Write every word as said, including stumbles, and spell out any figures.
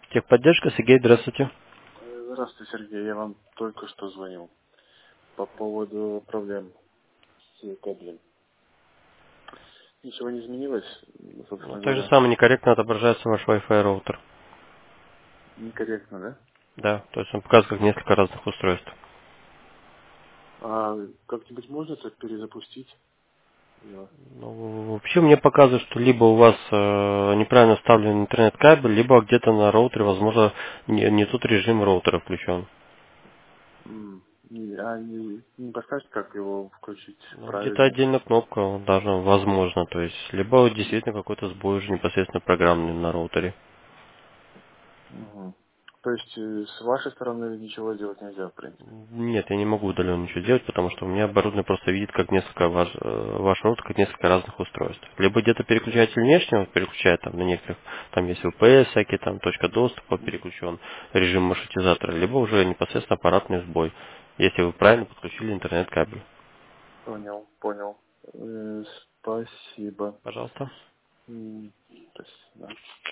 Техподдержка, Сергей, здравствуйте. Э, Здравствуйте, Сергей. Я вам только что звонил по поводу проблем с кабелем. Ничего не изменилось, Ну, собственно так же говоря. самое некорректно отображается ваш Wi-Fi роутер. Некорректно, да? Да, то есть он показывает как несколько разных устройств. А как-нибудь можно это перезапустить его? Ну, вообще мне показывает, что либо у вас э, неправильно вставлен интернет-кабель, либо где-то на роутере, возможно, не, не тот режим роутера включен. М, не- А не, не подскажете, как его включить Ну, где-то правильно? отдельно кнопка даже возможно, то есть либо действительно какой-то сбой уже непосредственно программный на роутере. Мгм. То есть э, с вашей стороны ничего сделать нельзя, в принципе. Нет, я не могу удаленно ничего делать, потому что у меня оборудование просто видит как несколько ваш, э, ваш роутер, как несколько разных устройств. Либо где-то переключатель внешнего переключает там на некоторых, там есть ви пи эс всякие, там точка доступа переключен, режим маршрутизатора, либо уже непосредственно аппаратный сбой, если вы правильно подключили интернет-кабель. Понял, понял. Э, Спасибо. Пожалуйста. М, Спасибо.